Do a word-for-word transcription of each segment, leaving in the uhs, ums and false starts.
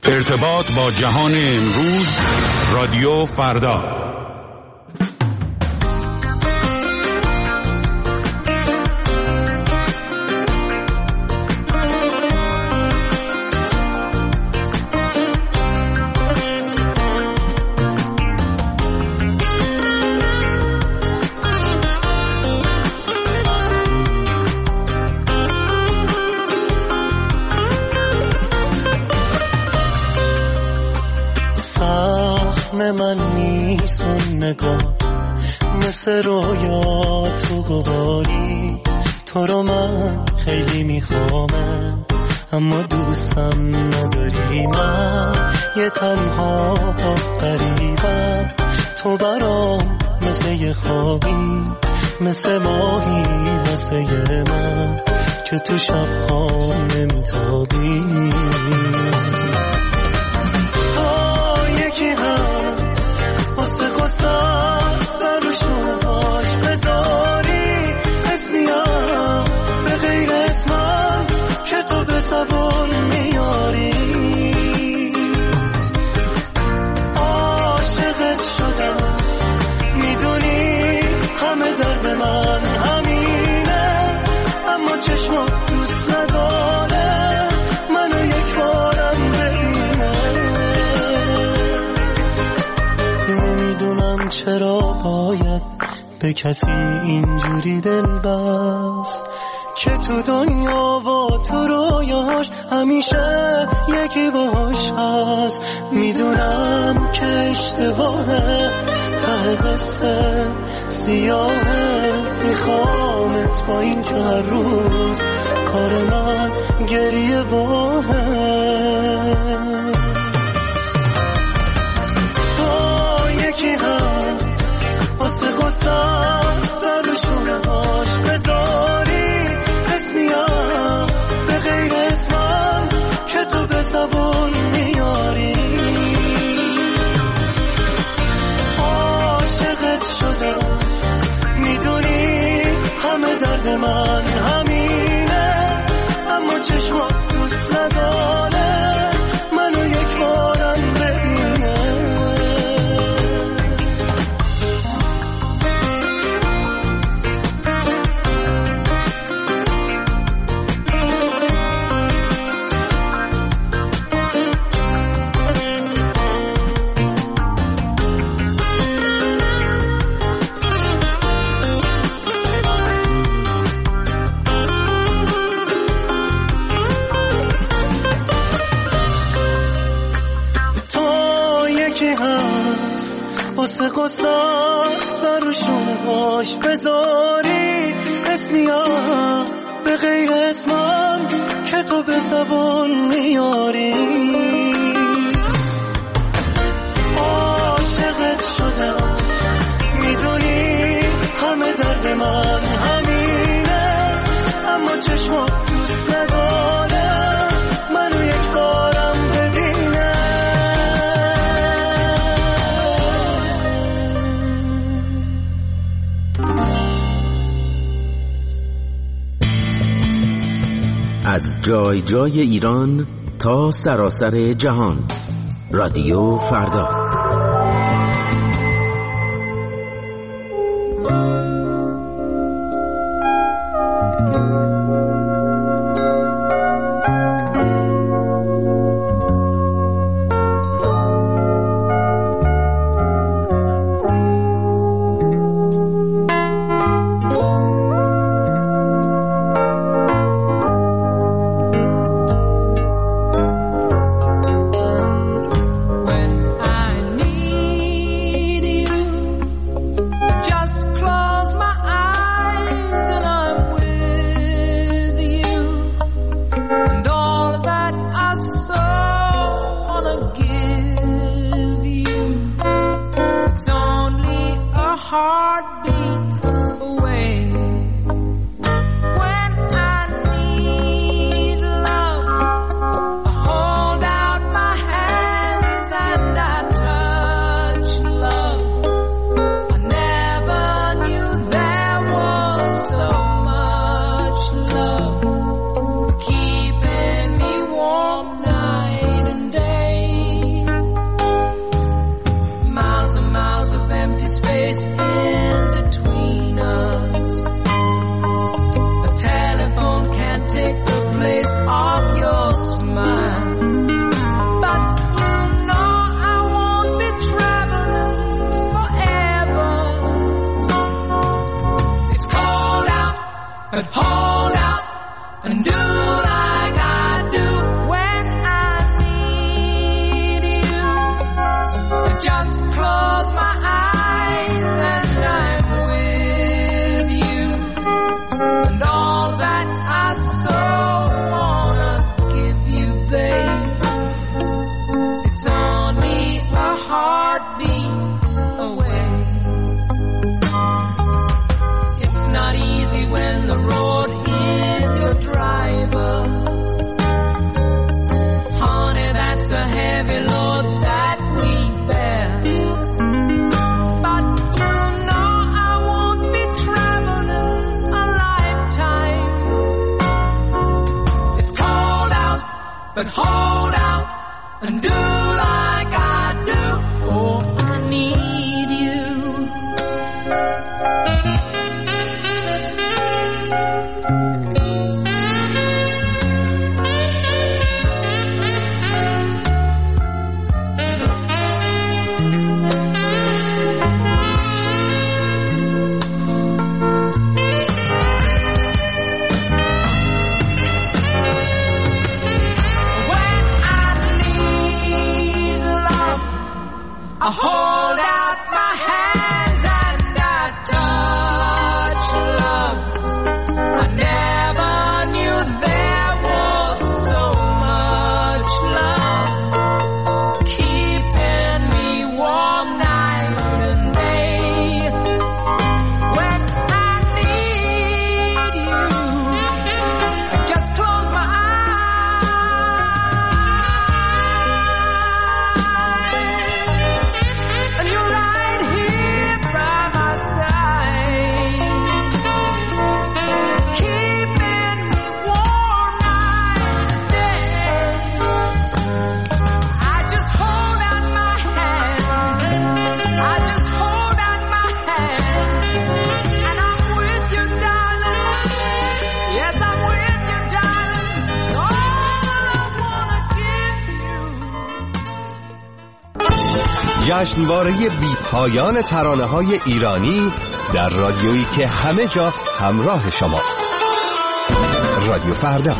ارتباط با جهان امروز، رادیو فردا. من نیست اون نگاه مثل رویا تو غباری، تو رو من خیلی میخوامم اما دوستم نداری. من یه تنها غریبم، تو برام مثل یه خوابی، مثل ماهی واسه من که تو شبها نمیتابی. چرا باید به کسی اینجوری دل بست که تو دنیا و تو رویاش همیشه یکی باش هست. میدونم که اشتباهه، ته قصه سیاهه، میخوامت با این که هر روز کار من گریه باهه. یکی هم واسه غصه سر رو شونه هاش بذاری، اسمیم به غیر اسمم که تو به زبون میاری. عاشقت شدم میدونی همه درد من همینه، اما چشمات دوست نداره منو یک بارم ببینه. واسه قصد سر رو شونه هاش بذاری، اسمیم به غیر اسمم که تو به زبان میاری. عاشقت شدم میدونی همه درد من همینه، اما چشمات دوست نداره منو یک بارم ببینه. از جای جای ایران تا سراسر جهان، رادیو فردا. I heavy load that we bear. But you know I won't be traveling a lifetime. It's cold out, but hold out and do like I do. Oh, I need you. I hold out my hands and I touch love. I never knew there was so much love, keeping me warm night and day. When I need you, I just close my eyes. You're right here by my side, keeping me warm night and day. I just hold out my hand, I just hold out my hand, and I'm with you, darling. Yes, I'm with you, darling. All I wanna give you. جشنواره بی پایان ترانه‌های ایرانی در رادیویی که همه جا همراه شماست. رادیو فردا.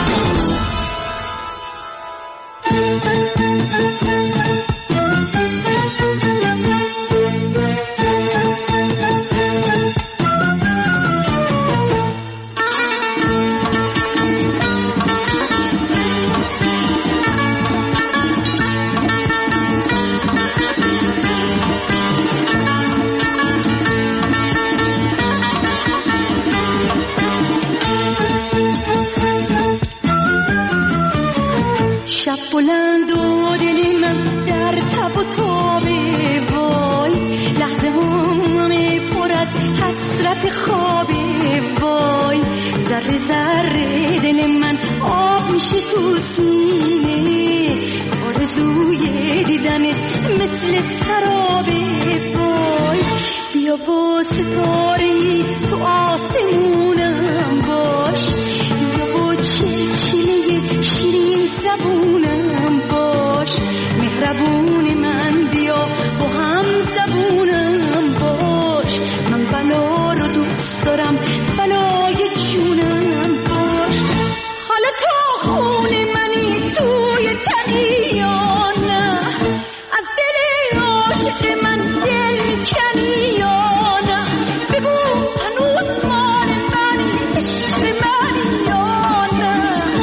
شب بلند و دل من در تب و تابه، وای لحظه همه پر از حسرت خوابه، وای ذره ذره دل من آب میشه تو سینه، آرزوی دیدنت مثل سرابه، وای بیا با ستاره‌ای تو آسمونم باش، بیا با چلچله شیرین زبونم باش، مهربون من بیا با هم زبونم باش، من بلا رو دوست دارم بلای جونم باش، حالا تا خون منی توی تنی یا نه، از دل عاشق من دل میکنی یا نه، بگو هنوز مال منی عشق منی یا نه.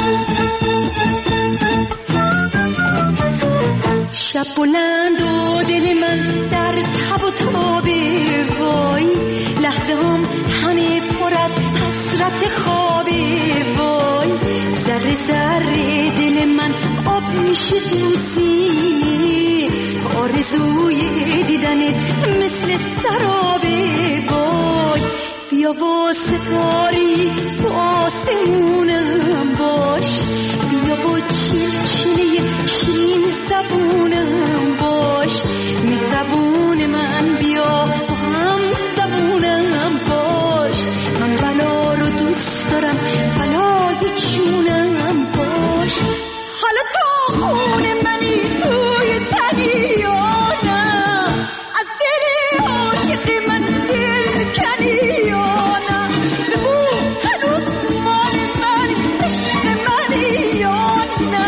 شب بلند و دل من در تب و تابه، وای لحظه هم همه پر از حسرت خوابه، وای ذره ذره دل من آب میشه تو سینه، آرزوی دیدنت مثل سرابه، وای بیا با ستاری تو آسمونم باش، بیا با چلچله شیرین زبونم باش، مهربون من بیا با هم زبونم باش، من بلا رو دوست دارم بلای جونم باش، حالا تا خون منی توی تنی یا نه، از دل عاشق من دل میکنی یا نه، بگو هنوز مال منی عشق منی یا نه.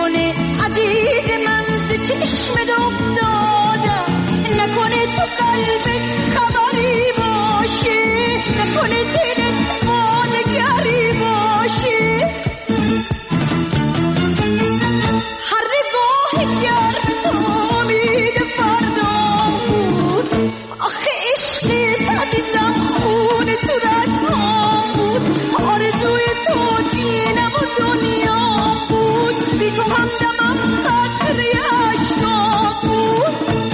نکنه عزیز من ز چشمت افتادم، نکنه تو قلبت خبری باشه، نکنه دلت مادگری باشه. هر نگاه گرد تو امید فردا بود، آخه عشق عزیزم خون تو رگام بود، آرزوی تو دینم و دنیا بود، بی تو همدمم قطره اشکام بود.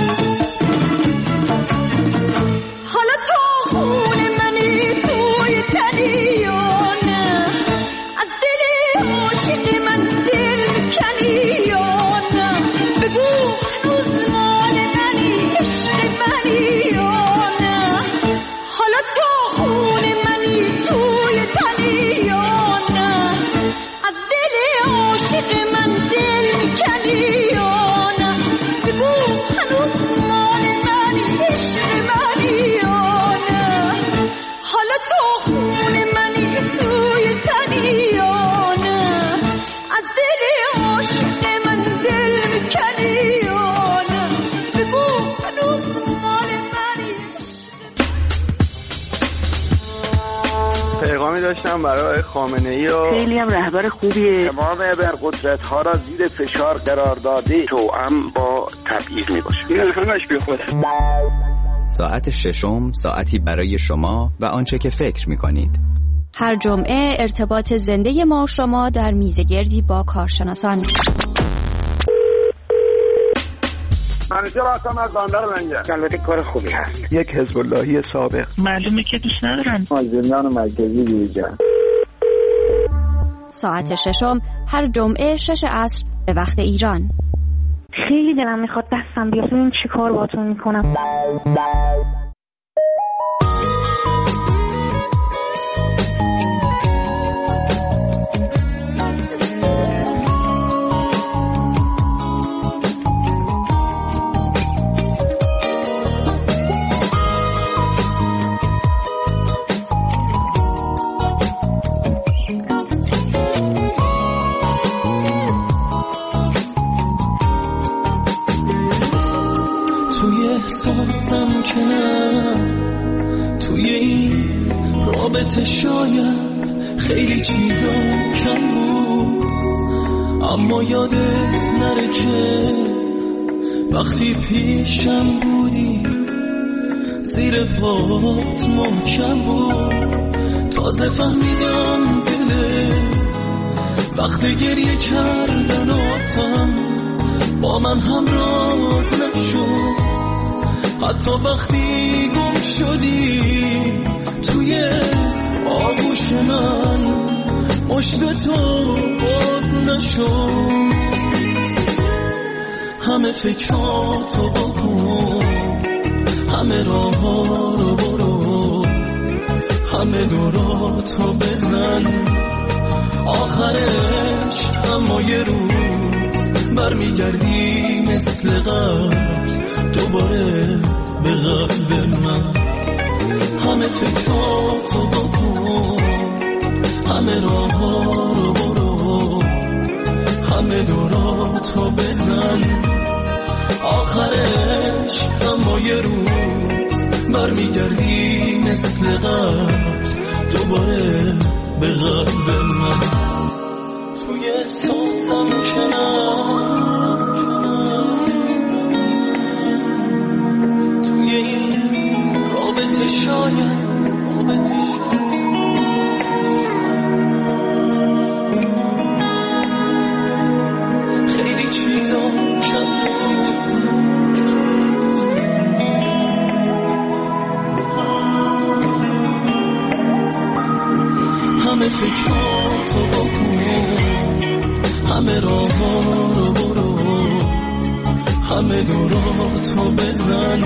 حالا تو خون منی توی تنی یا نه، از دل عاشق من دل میکنی یا نه، بگو هنوز مال منی عشق منی یا نه. حالا تو خون منی توی تنی یا نه، از دل عاشق من دل میکنی یا نه، بگو هنوز مال منی عشق منی یا نه. حالا تو خون منی توی تنی یا نه، از دل عاشق من دل میکنی یا نه، بگو هنوز مال منی. پیغامی داشتم برای خامنه‌ای و خیلی هم رهبر خوبیه. تمام ابرقدرت ها را زیر فشار قرار داده، توأم با تبعیض میباشه. این همش بی خوده. ساعت ششم، ساعتی برای شما و آنچه که فکر میکنید. هر جمعه ارتباط زنده ما و شما در میزگردی با کارشناسان. منیجر هستم از بندر منجر. البته کار خوبی هست. یک حزب اللهی سابق. معلومه که دوست ندارن. زندان مرکزی دیجا. ساعت ششم هر جمعه شش عصر به وقت ایران. خیلی دلم میخواد دستم بیاد ببینم چی کار باهاتون میکنم. احساسم که نه توی این رابطه شاید خیلی چیزا کم بود، اما یادت نره که وقتی پیشم بودی زیر پات محکم بود. تازه فهمیدم دلت وقت گریه کردن آتم با من همراز نشد، حتی وقتی گم شدی توی آغوش من مشت تو باز نشد. همه فکراتو بکن، همه راه ها رو برو، همه دوراتو بزن، آخرش اما یه روز برمیگردی مثل قبل دوباره به قلب من. همه فکراتو بکن، همه راه ها رو برو، همه دوراتو بزن، آخرش اما یه روز برمیگردی مثل قبل دوباره به قلب من. توی احساسم کنم توی این رابطه شاید رابطه شاید خیلی چیزا کم همه فکراتو بکن، همه راه ها رو برو، همه دوراتو بزن،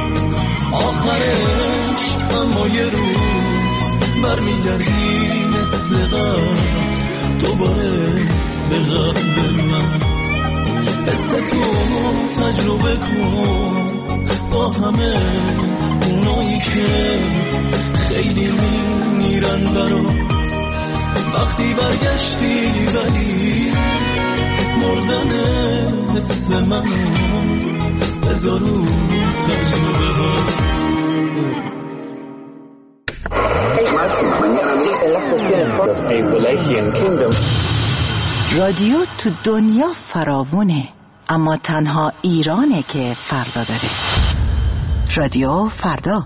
آخرش اما یه روز برمیگردی مثل قبل دوباره به قلب من. حس تو تجربه کن با همه اونایی که خیلی میمیرن برات، وقتی برگشتی ولی مردن حس منو بذار رو تجربه ها. رادیو تو دنیا فراوونه، اما تنها ایرانه که فردا داره. رادیو فردا.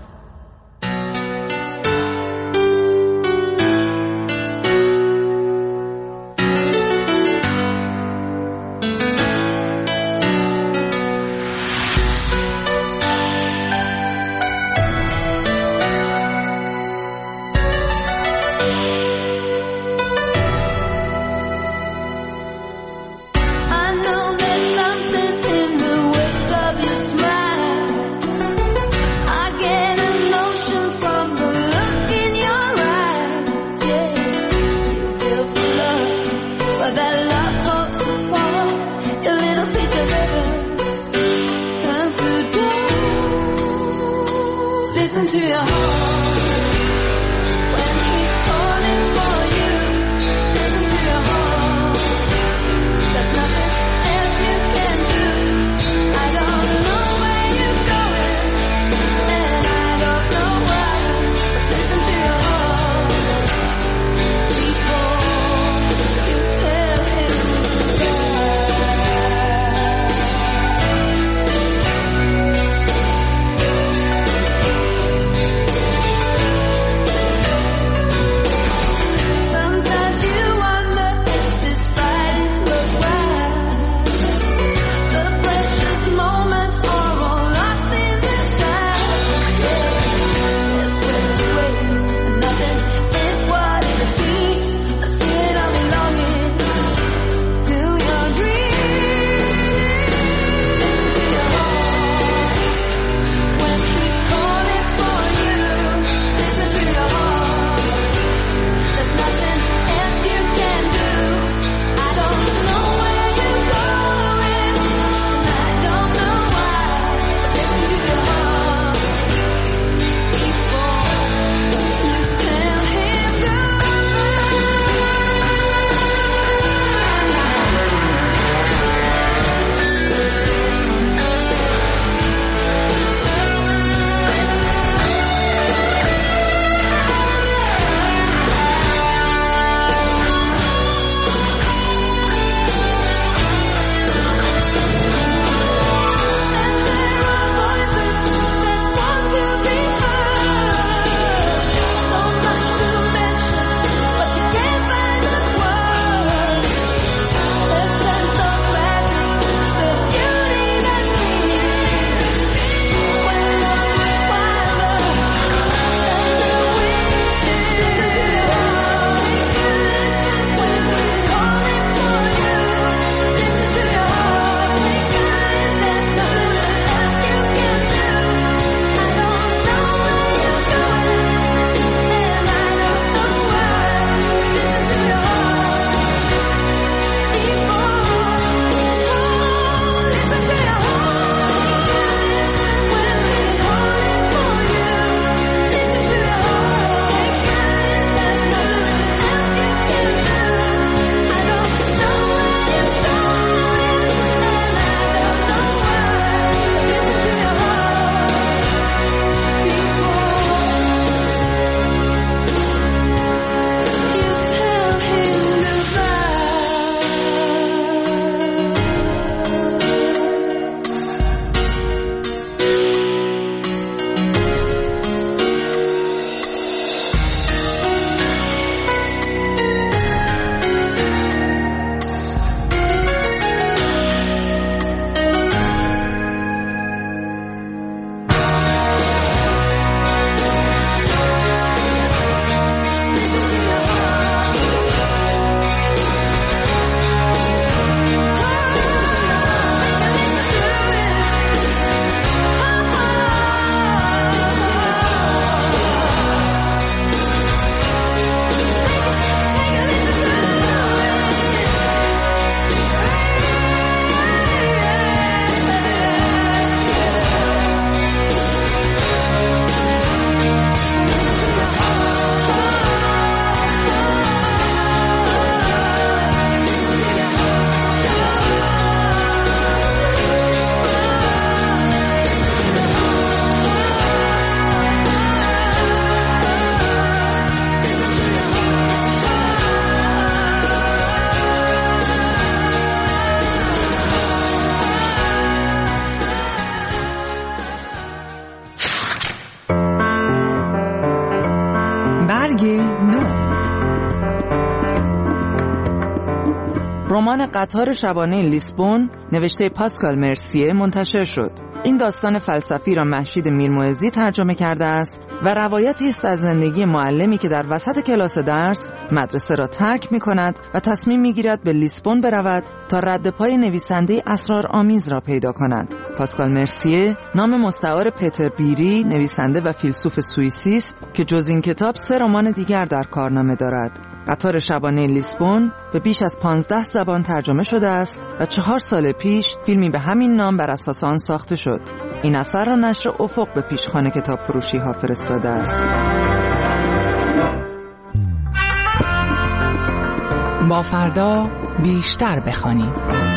رنگ نو. رمان قطار شبانه لیسبون نوشته پاسکال مرسیه منتشر شد. این داستان فلسفی را مهشید میرموعظی ترجمه کرده است و روایتی است از زندگی معلمی که در وسط کلاس درس مدرسه را ترک می کند و تصمیم می گیرد به لیسبون برود تا رد پای نویسنده اسرارآمیز را پیدا کند. پاسکال مرسیه نام مستعار پتر بیری، نویسنده و فیلسوف سوئیسی است که جز این کتاب سه رمان دیگر در کارنامه دارد. قطار شبانه لیسبون به بیش از پانزده زبان ترجمه شده است و چهار سال پیش فیلمی به همین نام بر اساس آن ساخته شد. این اثر را نشر افق به پیشخوان کتاب فروشی ها فرستاده است. با فردا بیشتر بخوانیم.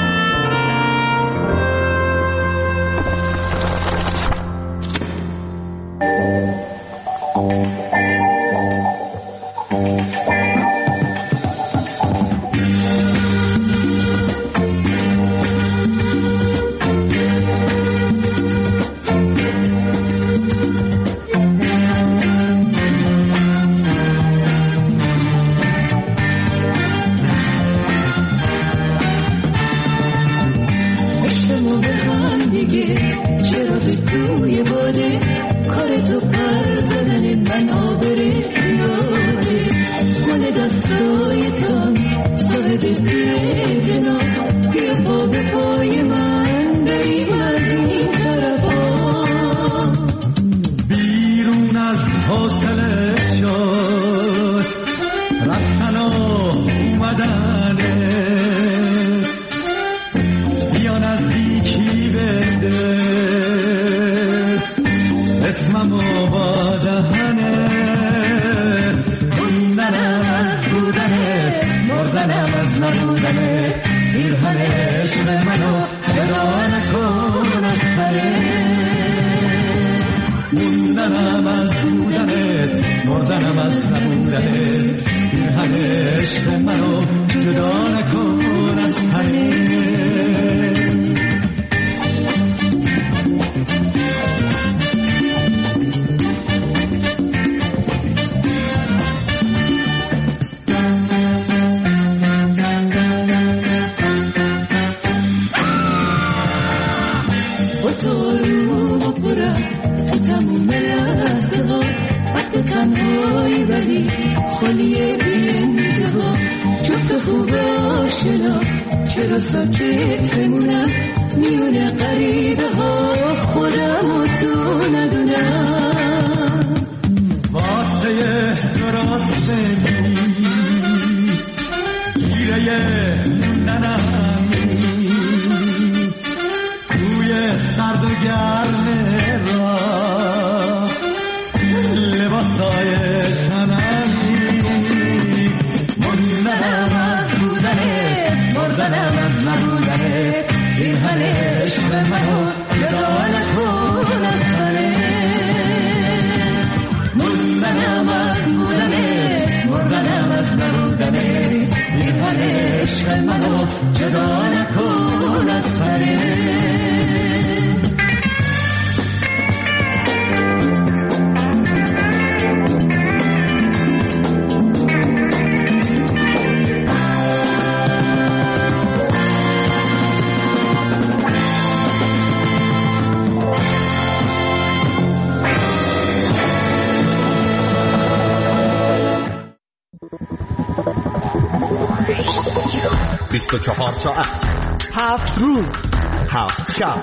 بیست و چهار ساعت، هفت روز، هفت شب،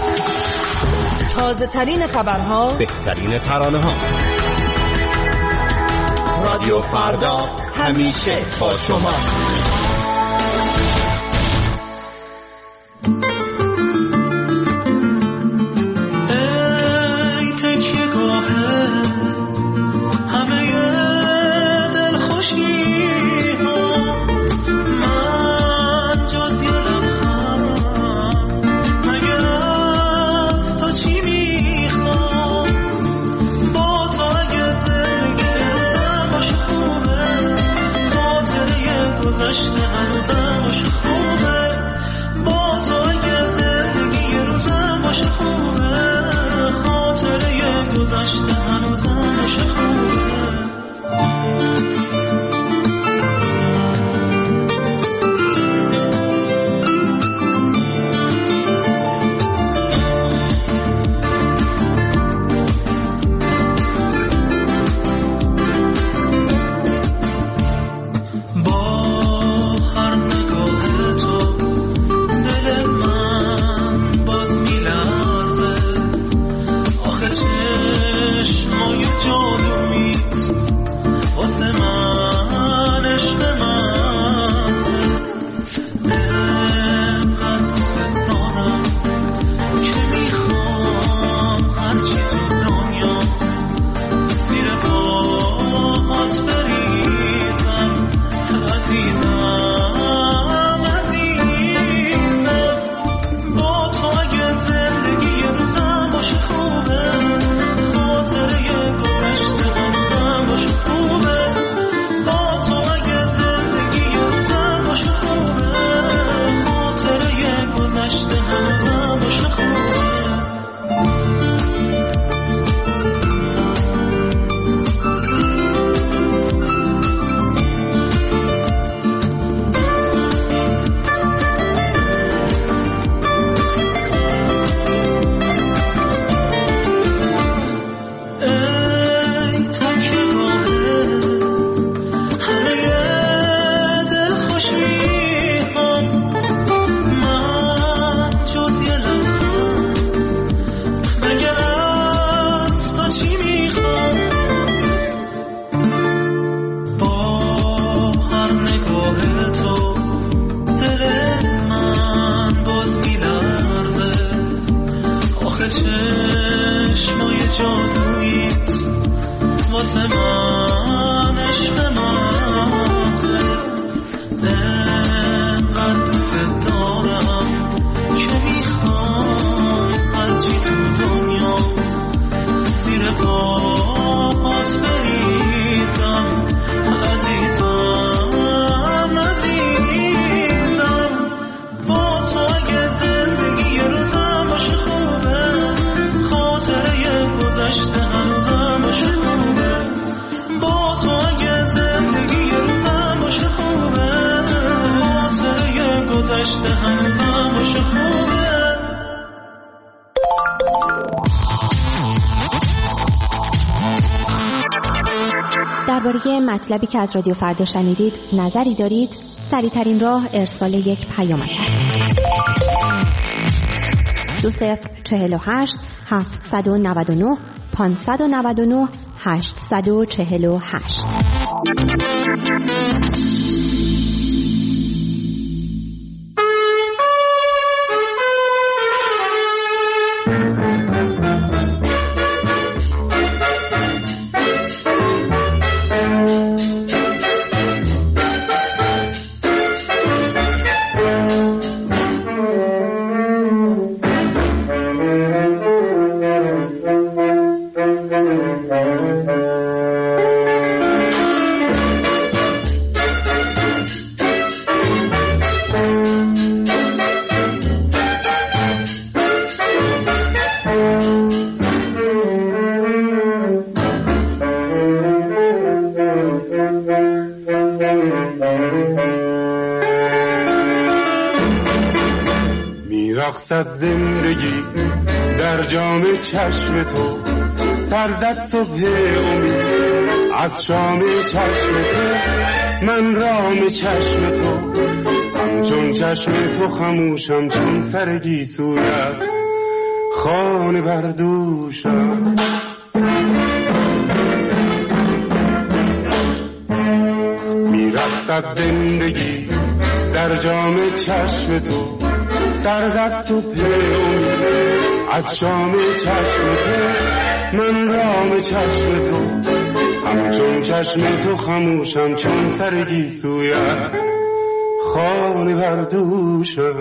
تازه ترین خبرها، بهترین ترانه ها. رادیو فردا همیشه با شماست. گذشته چشمای جادوییت واسه من عشق مازه انقدر دوست دارم که میخوام هرچی تو دنیاست زیر پاس بریزم عزیزم عزیزم با تو اگه زندگی یه روزم باشه خوبه خاطره گذشته هنوزم باشه خوبه با تو اگه زندگی یه روزم باشه خوبه خاطره گذشته هنوزم باشه خوبه. درباره مطلبی که از رادیو فردا شنیدید نظری دارید؟ سریع‌ترین راه ارسال یک پیامک است. دو صفر چهل و هشت هفتصد و نود و نه پانصد و نود و نه هشتصد و چهل و هشت. میرقصد زندگی در جام چشم تو، سرزد صبح امید از شام چشم تو، من رام چشم تو همچون چشم تو خموشم، چون سر گیسویت خانه بردوشم. میرقصد زندگی در جام چشم تو، سرزد صبح امید از شام چشم تو، من رام چشم تو همچون چشم تو خموشم، چون سر گیسویت خانه بردوشم.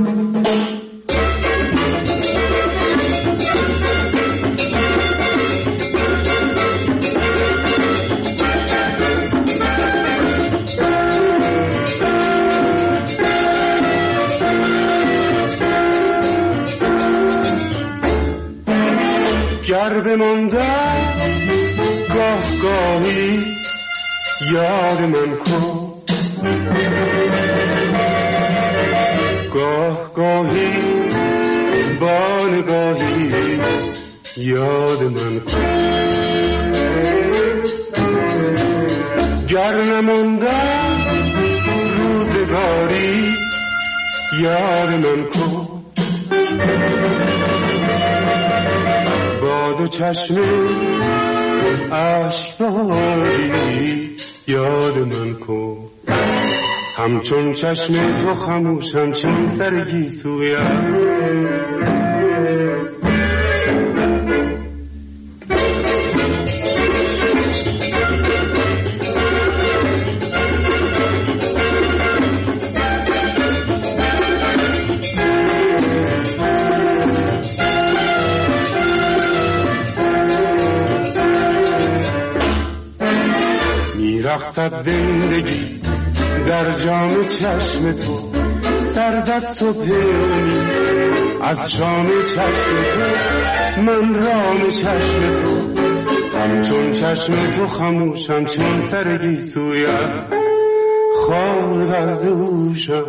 گر بماندم گاه گاهی یاد من کن، گاه گاهی با نگاهی یاد من کن. گر نماندم روزگاری یاد من کن، با دو چشم عشق باری یاد من کن، همچون چشم تو خموشم، چون سر گیسویت میرقصد زندگی در جام چشم تو، سرزد صبح امید از شام چشم تو، من رام چشم تو همچون چشم تو خموشم، چون سر گیسویت خانه بردوشم.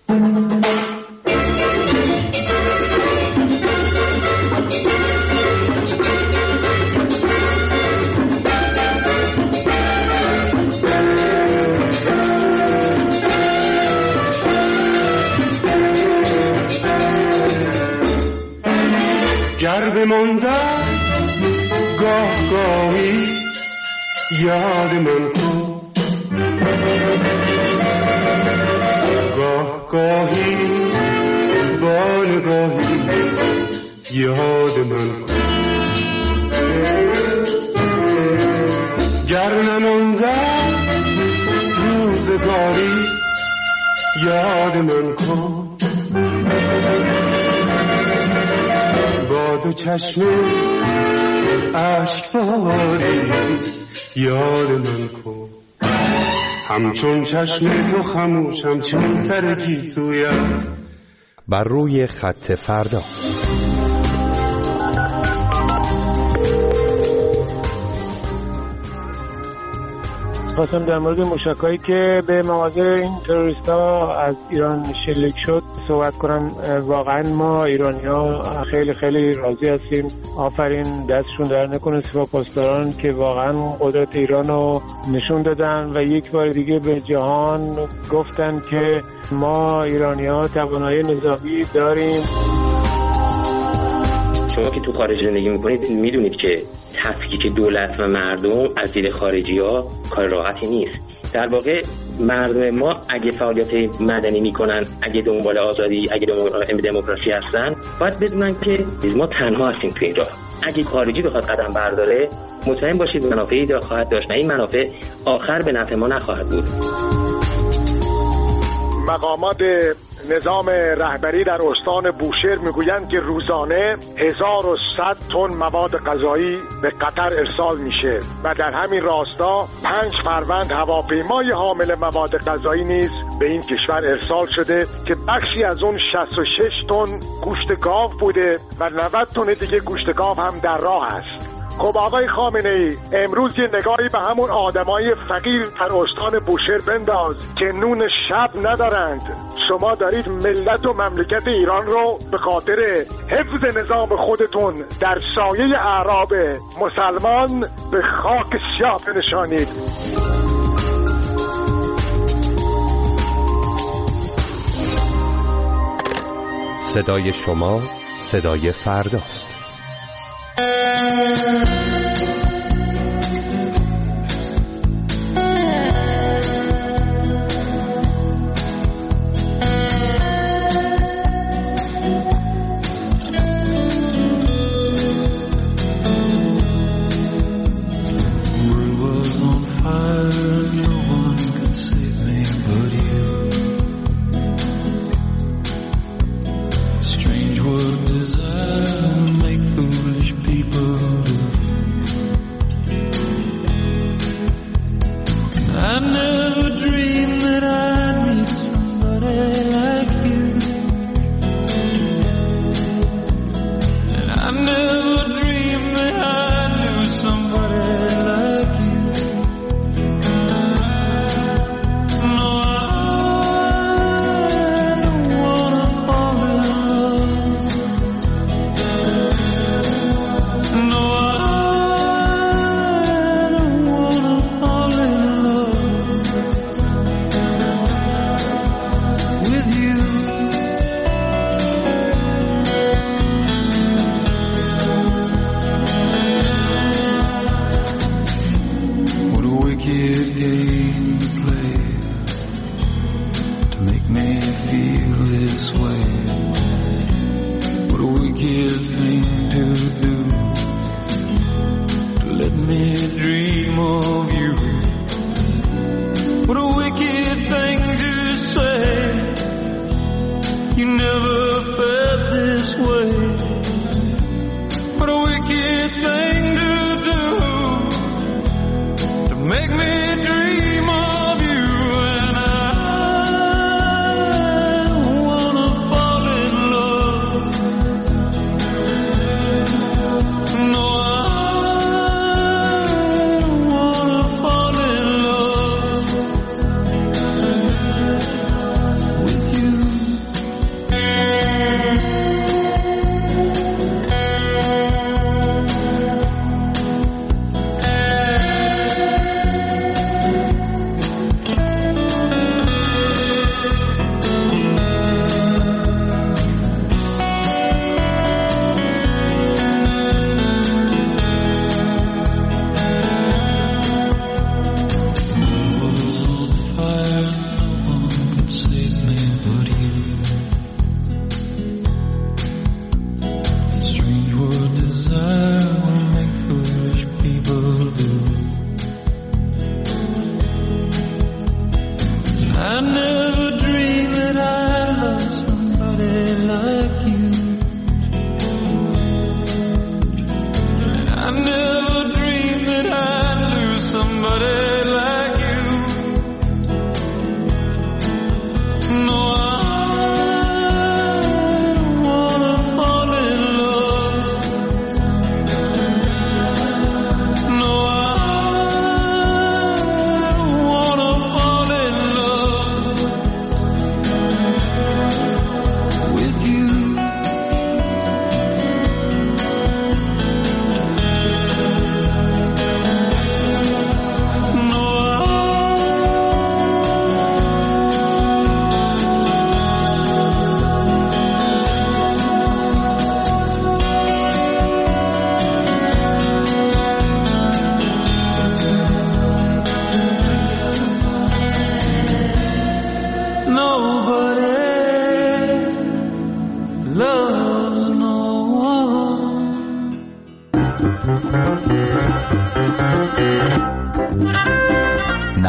گر بماندم گاه گاهی یاد من کن، گاه گاهی با نگاهی یاد من کن. گر نماندم روزگاری یاد من کن. با دو چشم اشک باری یاد من کن. همچون چشم تو خموش، همچون سر گیسویت. بر روی خط فردا. خواستم در مورد موشکایی که به مواضع این تروریست ها از ایران شلیک شد صحبت کنم. واقعا ما ایرانی ها خیلی خیلی راضی هستیم. آفرین، دستشون در نکنه سپاسگزاران که واقعا قدرت ایران رو نشون دادن و یک بار دیگه به جهان گفتن که ما ایرانی ها توانایی نظامی داریم. شما که تو خارج زندگی میکنید میدونید که تفکیک دولت و مردم از دید خارجی ها کار راحتی نیست. در واقع مردم ما اگه فعالیت مدنی میکنن، اگه دنبال آزادی، اگه دنبال دموکراسی هستن، باید بدونن که ما تنها هستیم تو این راه. اگه خارجی بخواد قدم برداره، مطمئن باشید منافعی دا خواهد داشت. این منافع آخر به نفع ما نخواهد بود. مقامات نظام رهبری در استان بوشهر میگویند که روزانه هزار و صد تن مواد غذایی به قطر ارسال میشه و در همین راستا پنج فروند هواپیمای حامل مواد غذایی نیز به این کشور ارسال شده که بخشی از اون شصت و شش تن گوشت گاو بوده و نود تن دیگه گوشت گاو هم در راه است. خب آقای خامنه ای، امروز یه نگاهی به همون آدمای فقیر در استان بوشهر بنداز که نون شب ندارند. شما دارید ملت و مملکت ایران رو به خاطر حفظ نظام خودتون در سایه اعراب مسلمان به خاک سیاه بنشانید. صدای شما صدای فرداست.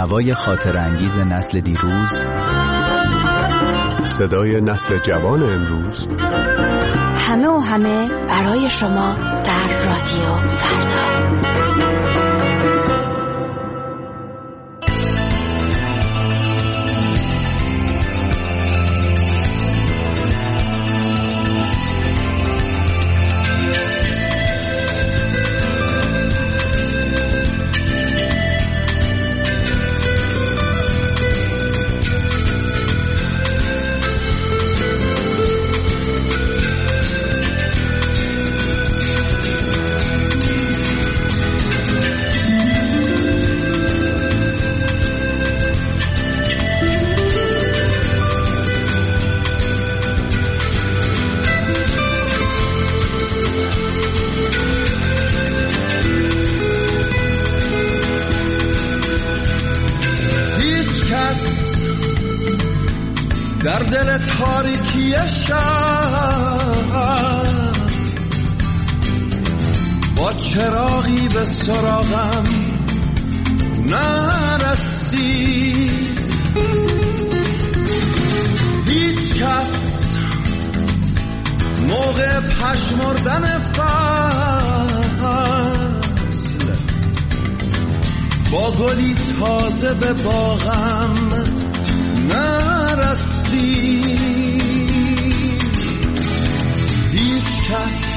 نوای خاطر انگیز نسل دیروز، صدای نسل جوان امروز، همه و همه برای شما در رادیو فردا. در دل تاریکی شب با چراغی به سراغم نرسید، هیچ کس موقع پژمردن فصل با گلی تازه به باغم نرسید، هیچ کس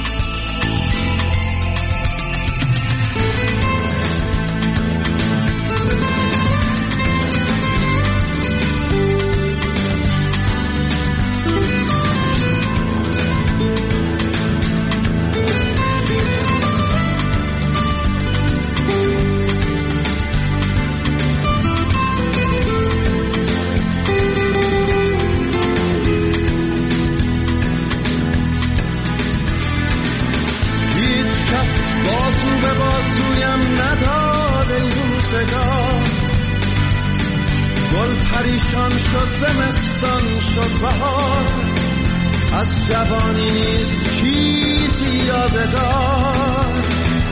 گل پریشان شد، زمستان شد بهار، از جوانی نیست چیزی یادگار،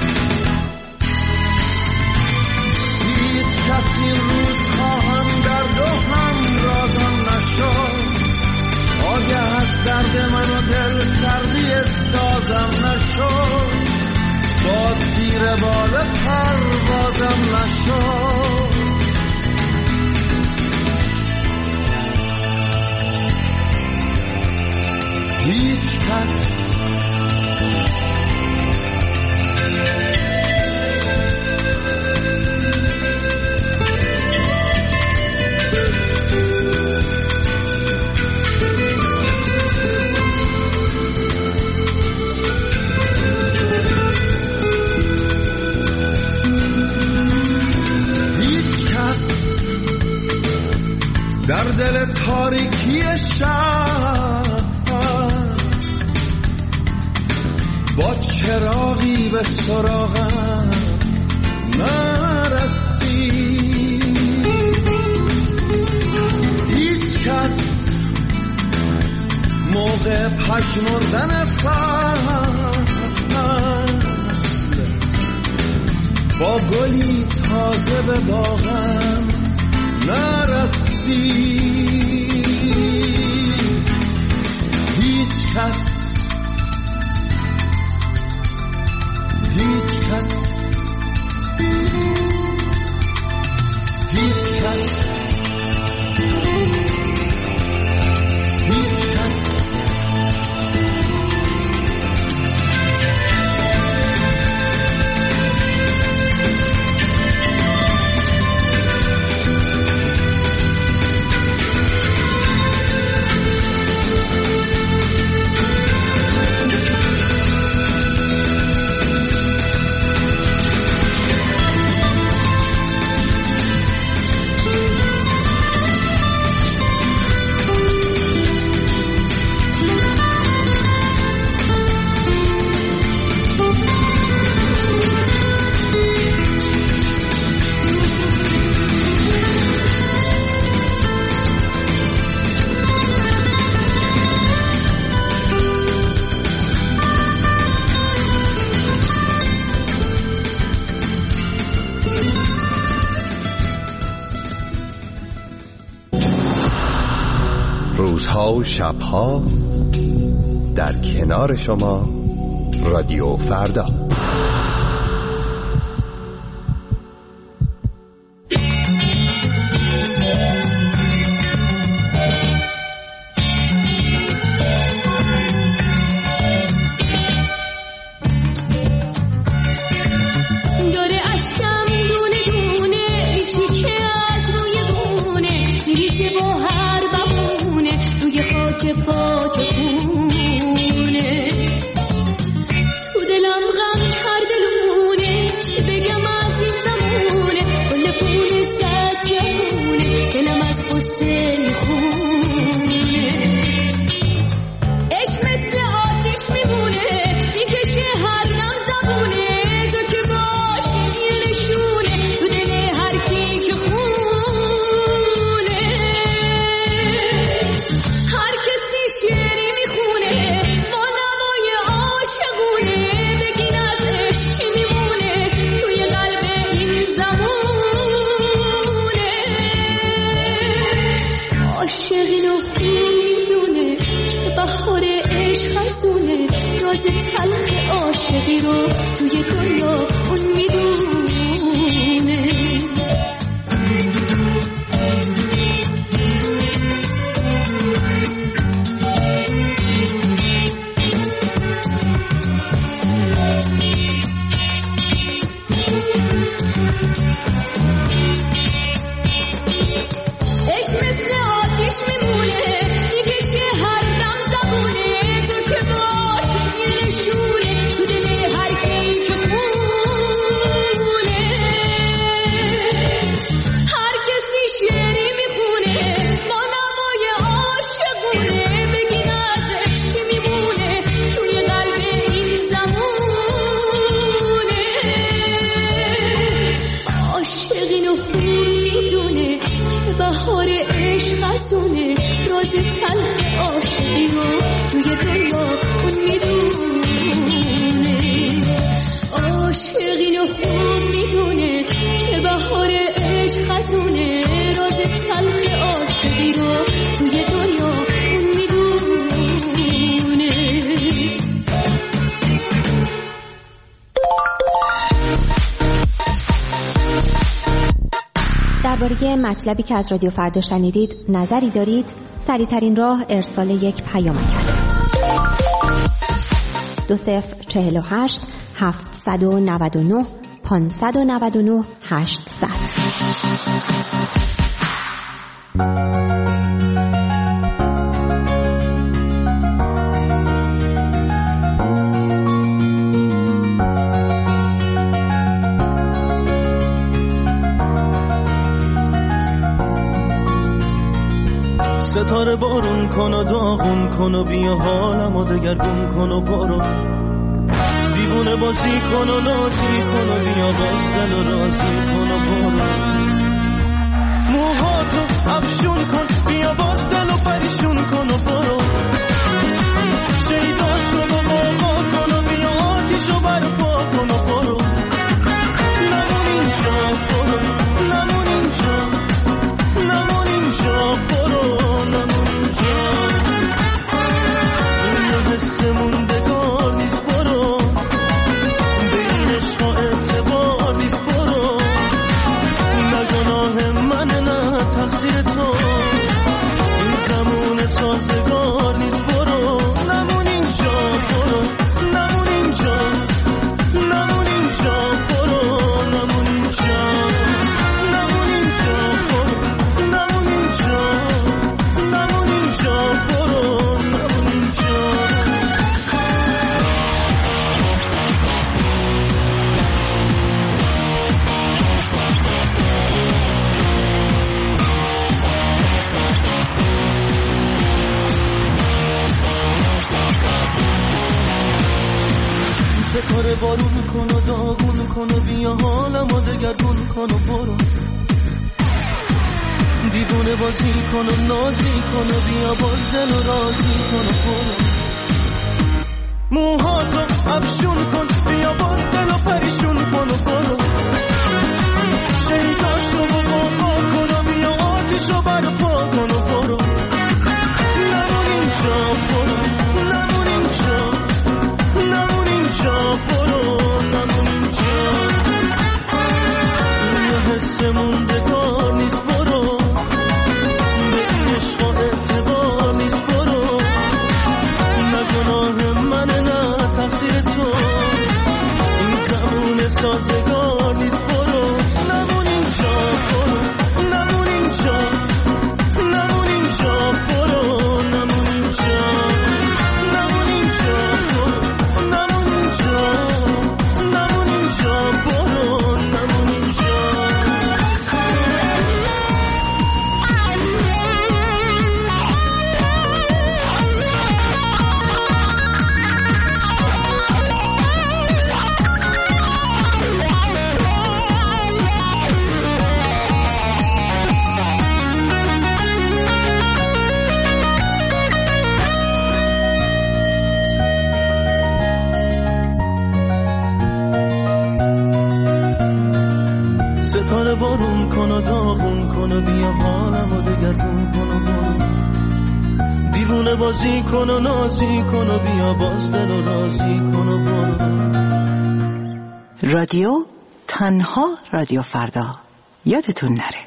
هیچ کسی این روزها هم درد و هم رازم نشد، آگه از درد من و دل سردی سازم نشد، با زیر بال پروازم نشد، هیچ کس در دل تاریکی شب با چراغی به سراغم نرسید، هیچ کس موقع پژمردن فصل با گلی تازه به باغم نرسید، هیچ کس هیچ کس هیچ کس هیچ کس روزها و شبها در کنار شما رادیو فردا. درباره مطلبی که از رادیو فردا شنیدید نظری دارید؟ سریع‌ترین راه ارسال یک پیامک است. دو صفر چهل و هشت هفتصد و نود و نه پانصد و نود و نه هشتصد. ستاره بارون کن و داغون کن و بیا حالمو دگرگون کن و برو، دیوونه بازی کن و نازی کن و بیا باز دل و رازی کن و برو، موهاتو افشون کن بیا باز دل و پریشون کن و برو، شیداشو با قاقا کن و بیا آتیشو برپا کن و برو، نمون اینجا برو، نمون اینجا، نمون اینجا برو، موندگار نیست برو، به این عشقا اعتبار نیست برو، نه گناه من نه تقصیر تو، این زمون سازگار نیست برو، نمون اینجا برو، نمون اینجا، نمون اینجا برو، نمون اینجا، نمون اینجا برو، نمون اینجا، نمون اینجا برو، نمون اینجا. ستاره بارون کن و داغون کن و بیا حالمو دگرگون کن و برو، دیوونه بازی کن و نازی کن و بیا باز دل و رازی کن و برو، موهاتو افشون کن بیا باز دل و پریشون کن و برو، شیداشو با قاقا کن و بیا آتیشو برپا کن و برو، نمون کن و بیا حالمو دگرگون کن و برو دیوونه بازی کن و نازی کن و بیا باز دل و رازی کن و برو. رادیو تنها رادیو فردا، یادتون نره.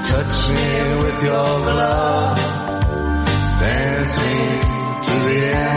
Touch me with your glove, dance me to the end.